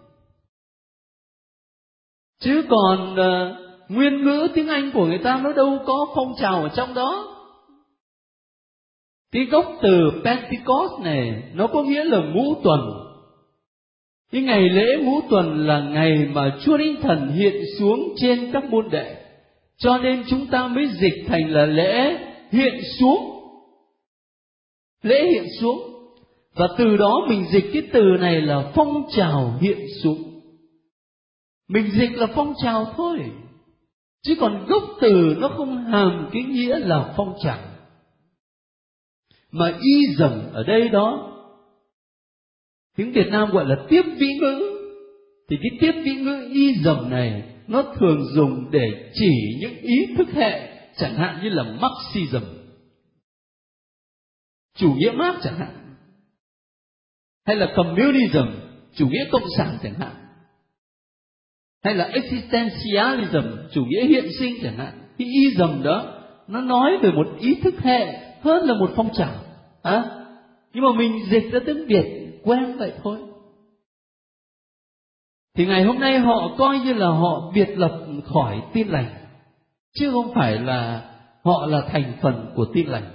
Chứ còn uh, nguyên ngữ tiếng Anh của người ta nó đâu có phong trào ở trong đó. Cái gốc từ Pentecost này nó có nghĩa là ngũ tuần. Cái ngày lễ ngũ tuần là ngày mà Chúa Thánh Thần hiện xuống trên các môn đệ, cho nên chúng ta mới dịch thành là lễ hiện xuống. Lễ hiện xuống. Và từ đó mình dịch cái từ này là phong trào hiện xuống. Mình dịch là phong trào thôi, chứ còn gốc từ nó không hàm cái nghĩa là phong trào. Mà ism ở đây đó, tiếng Việt Nam gọi là tiếp vĩ ngữ. Thì cái tiếp vĩ ngữ ism này nó thường dùng để chỉ những ý thức hệ, chẳng hạn như là Marxism, chủ nghĩa Marx chẳng hạn, hay là communism, chủ nghĩa cộng sản chẳng hạn, hay là existentialism, chủ nghĩa hiện sinh chẳng hạn. Cái ism đó nó nói về một ý thức hệ hơn là một phong trào. À, nhưng mà mình dịch ra tiếng Việt quen vậy thôi. Thì ngày hôm nay họ coi như là họ biệt lập khỏi Tin Lành, chứ không phải là họ là thành phần của Tin Lành.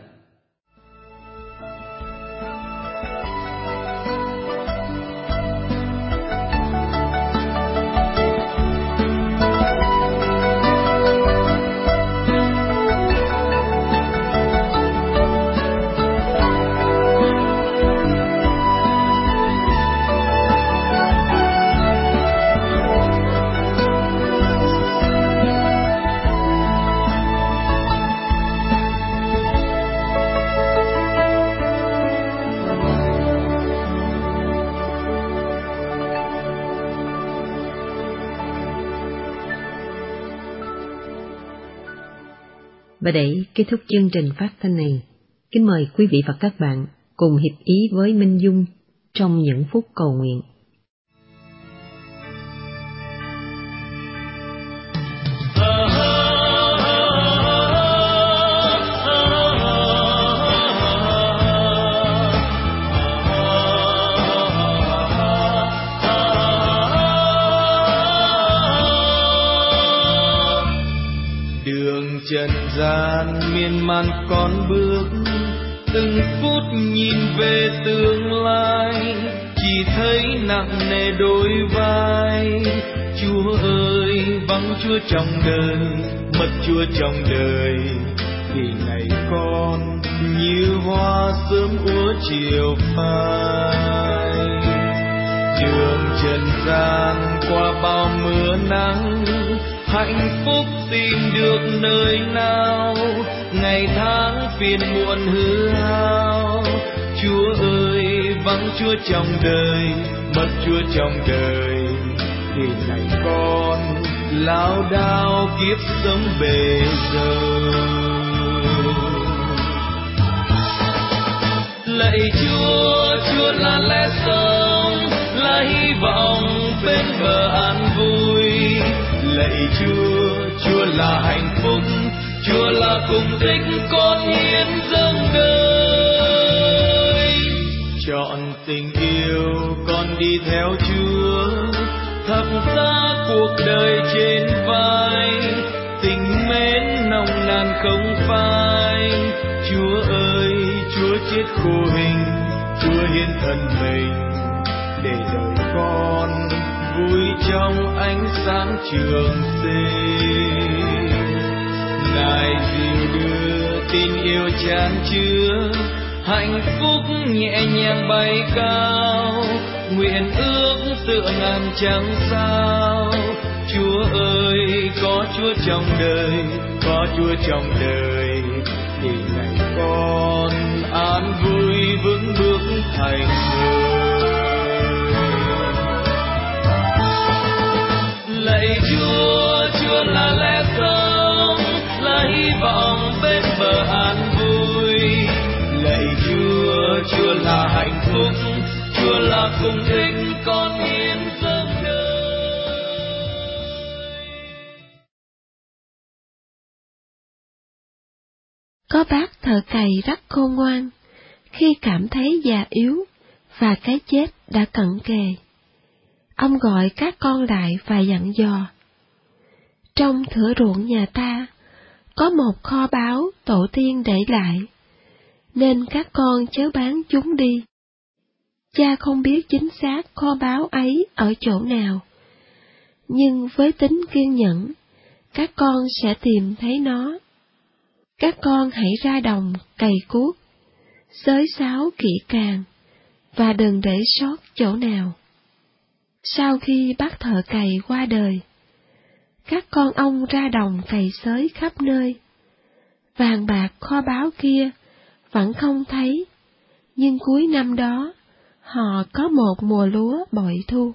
Và để kết thúc chương trình phát thanh này, kính mời quý vị và các bạn cùng hiệp ý với Minh Dung trong những phút cầu nguyện. Trần gian miên man con bước, từng phút nhìn về tương lai, chỉ thấy nặng nề đôi vai. Chúa ơi, vắng Chúa trong đời, mất Chúa trong đời, thì này con như hoa sớm úa chiều phai. Đường trần gian qua bao mưa nắng, hạnh phúc tìm được nơi nào, ngày tháng phiền muộn hư hao. Chúa ơi, vắng Chúa trong đời, mất Chúa trong đời, thì này con lao đao kiếp sống bề dâu. Lạy Chúa, Chúa là lẽ sống, là hy vọng bên bờ an vui. Lạy Chúa, Chúa là hạnh phúc, Chúa là cùng thích con hiến dâng đời. Chọn tình yêu con đi theo Chúa, thập giá cuộc đời trên vai, tình mến nồng nàn không phai. Chúa ơi, Chúa chết khô hình, Chúa hiến thân mình để đời con vui trong ánh sáng trường sinh. Ngài dìu đưa tin yêu chan chứa, hạnh phúc nhẹ nhàng bay cao, nguyện ước tựa ngàn trăng sao. Chúa ơi, có Chúa trong đời, có Chúa trong đời, thì này con an vui vững bước thành người. Lạy Chúa, Chúa là lẽ sống, là hy vọng bên bờ an vui. Lạy Chúa, Chúa là hạnh phúc, Chúa là cùng thích con hiến dâng đời. Có bác thợ cày rất khôn ngoan, khi cảm thấy già yếu và cái chết đã cận kề. Ông gọi các con lại và dặn dò: trong thửa ruộng nhà ta có một kho báu tổ tiên để lại, nên các con chớ bán chúng đi. Cha không biết chính xác kho báu ấy ở chỗ nào, nhưng với tính kiên nhẫn, các con sẽ tìm thấy nó. Các con hãy ra đồng cày cuốc, xới xáo kỹ càng, và đừng để sót chỗ nào. Sau khi bác thợ cày qua đời, các con ông ra đồng cày xới khắp nơi. Vàng bạc kho báu kia vẫn không thấy, nhưng cuối năm đó, họ có một mùa lúa bội thu.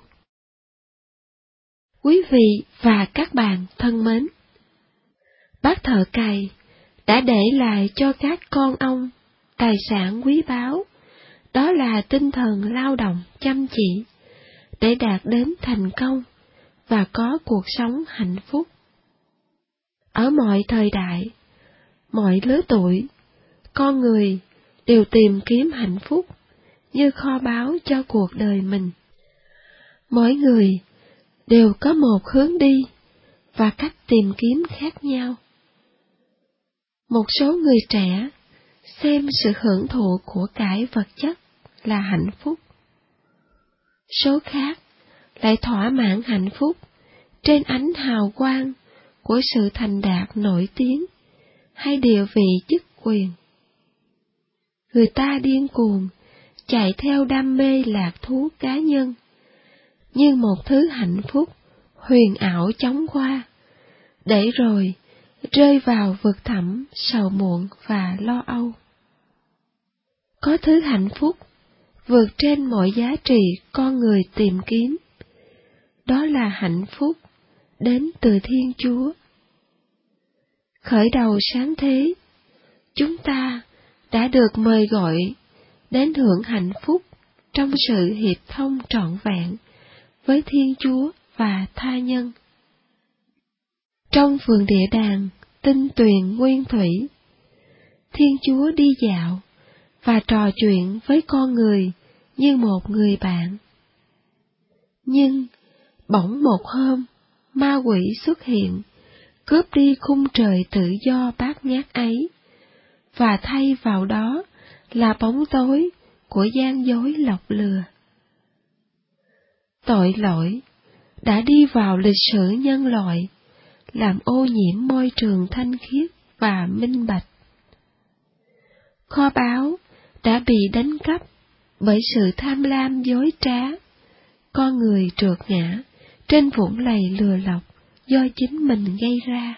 Quý vị và các bạn thân mến, bác thợ cày đã để lại cho các con ông tài sản quý báu, đó là tinh thần lao động chăm chỉ, để đạt đến thành công và có cuộc sống hạnh phúc. Ở mọi thời đại, mọi lứa tuổi, con người đều tìm kiếm hạnh phúc như kho báu cho cuộc đời mình. Mỗi người đều có một hướng đi và cách tìm kiếm khác nhau. Một số người trẻ xem sự hưởng thụ của cải vật chất là hạnh phúc. Số khác lại thỏa mãn hạnh phúc trên ánh hào quang của sự thành đạt nổi tiếng hay địa vị chức quyền. Người ta điên cuồng chạy theo đam mê lạc thú cá nhân như một thứ hạnh phúc huyền ảo chóng qua, để rồi rơi vào vực thẳm sầu muộn và lo âu. Có thứ hạnh phúc vượt trên mọi giá trị con người tìm kiếm, đó là hạnh phúc đến từ Thiên Chúa. Khởi đầu sáng thế, chúng ta đã được mời gọi đến hưởng hạnh phúc trong sự hiệp thông trọn vẹn với Thiên Chúa và tha nhân. Trong vườn địa đàng tinh tuyền nguyên thủy, Thiên Chúa đi dạo và trò chuyện với con người như một người bạn. Nhưng bỗng một hôm, ma quỷ xuất hiện, cướp đi khung trời tự do bát ngát ấy, và thay vào đó là bóng tối của gian dối lọc lừa. Tội lỗi đã đi vào lịch sử nhân loại, làm ô nhiễm môi trường thanh khiết và minh bạch. Kho báu đã bị đánh cắp bởi sự tham lam dối trá, con người trượt ngã trên vũng lầy lừa lọc do chính mình gây ra.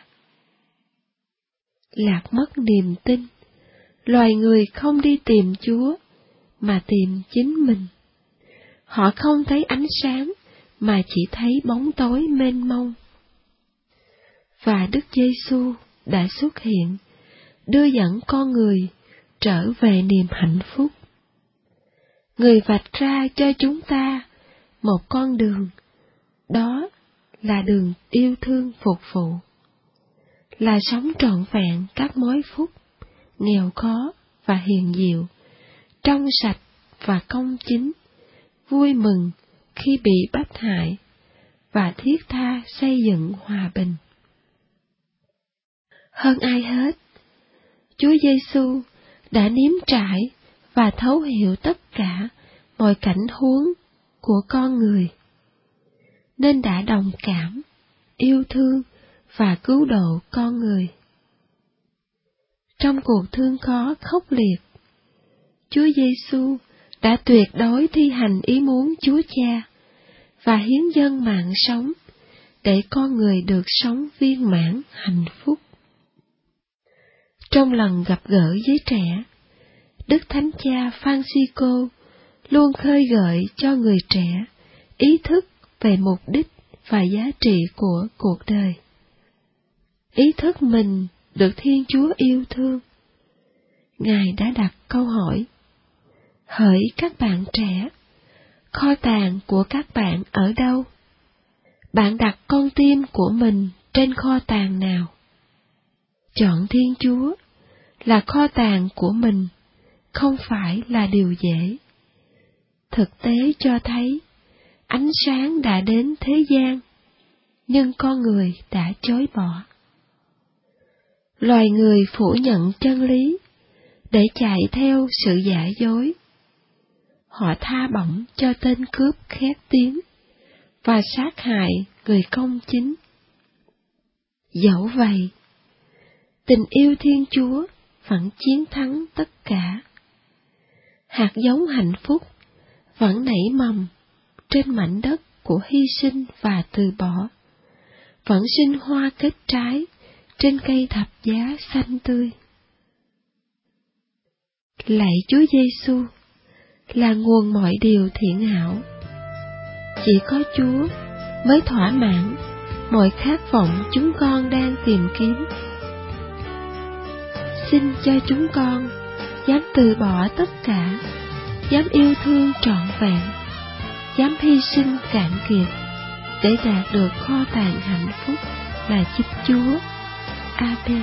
Lạc mất niềm tin, loài người không đi tìm Chúa, mà tìm chính mình. Họ không thấy ánh sáng, mà chỉ thấy bóng tối mênh mông. Và Đức Giêsu đã xuất hiện, đưa dẫn con người trở về niềm hạnh phúc. Người vạch ra cho chúng ta một con đường, đó là đường yêu thương phục vụ, là sống trọn vẹn các mối phúc, nghèo khó và hiền diệu, trong sạch và công chính, vui mừng khi bị bách hại, và thiết tha xây dựng hòa bình. Hơn ai hết, Chúa Giêsu đã nếm trải và thấu hiểu tất cả mọi cảnh huống của con người, nên đã đồng cảm, yêu thương và cứu độ con người. Trong cuộc thương khó khốc liệt, Chúa Giêsu đã tuyệt đối thi hành ý muốn Chúa Cha và hiến dâng mạng sống để con người được sống viên mãn hạnh phúc. Trong lần gặp gỡ với trẻ, Đức Thánh Cha Francisco luôn khơi gợi cho người trẻ ý thức về mục đích và giá trị của cuộc đời. Ý thức mình được Thiên Chúa yêu thương. Ngài đã đặt câu hỏi: hỡi các bạn trẻ, kho tàng của các bạn ở đâu? Bạn đặt con tim của mình trên kho tàng nào? Chọn Thiên Chúa là kho tàng của mình không phải là điều dễ. Thực tế cho thấy ánh sáng đã đến thế gian, nhưng con người đã chối bỏ. Loài người phủ nhận chân lý để chạy theo sự giả dối. Họ tha bổng cho tên cướp khét tiếng và sát hại người công chính. Dẫu vậy, tình yêu Thiên Chúa vẫn chiến thắng tất cả. Hạt giống hạnh phúc vẫn nảy mầm trên mảnh đất của hy sinh và từ bỏ, vẫn sinh hoa kết trái trên cây thập giá xanh tươi. Lạy Chúa Giêsu, là nguồn mọi điều thiện hảo. Chỉ có Chúa mới thỏa mãn mọi khát vọng chúng con đang tìm kiếm. Xin cho chúng con dám từ bỏ tất cả, dám yêu thương trọn vẹn, dám hy sinh cạn kiệt để đạt được kho tàng hạnh phúc là chính Chúa. Amen.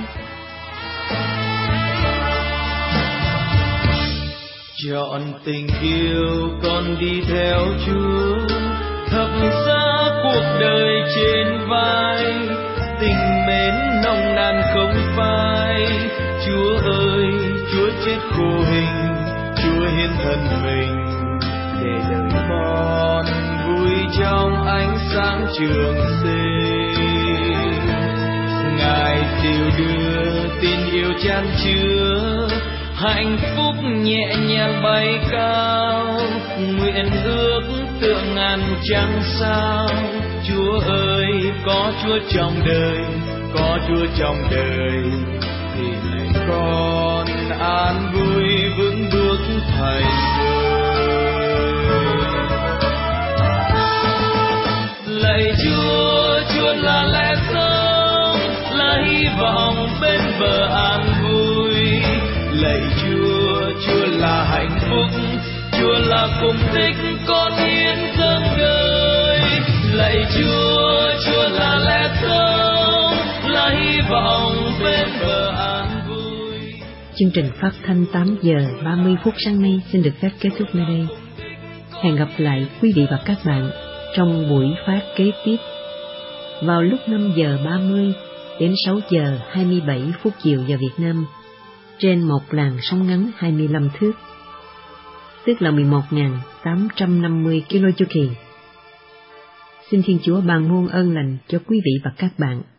Chọn tình yêu con đi theo Chúa, thập giá cuộc đời trên vai, tình mến nồng nàn không phai. Chúa ơi, Chúa chết khổ hình, Chúa hiến thân mình để đời con vui trong ánh sáng trường sinh. Ngài dìu đưa tin yêu chan chứa, hạnh phúc nhẹ nhàng bay cao, nguyện ước tựa ngàn trăng sao. Chúa ơi, có Chúa trong đời, có Chúa trong đời, thì này con an vui vững bước thành vơi. Lạy Chúa, Chúa là lẽ sống, là hy vọng bên bờ an vui. Lạy Chúa, Chúa là hạnh phúc, Chúa là cùng thích con hiến dâng đời. Lạy Chúa, Chúa là lẽ sống, là hy vọng bên bờ an vui. Chương trình phát thanh tám giờ ba mươi phút sáng nay xin được phép kết thúc nơi đây. Hẹn gặp lại quý vị và các bạn trong buổi phát kế tiếp vào lúc năm giờ ba mươi đến sáu giờ hai mươi bảy phút chiều giờ Việt Nam trên một làn sóng ngắn hai mươi lăm thước, tức là mười một nghìn tám trăm năm mươi ki lô chu kỳ. Xin Thiên Chúa ban muôn ơn lành cho quý vị và các bạn.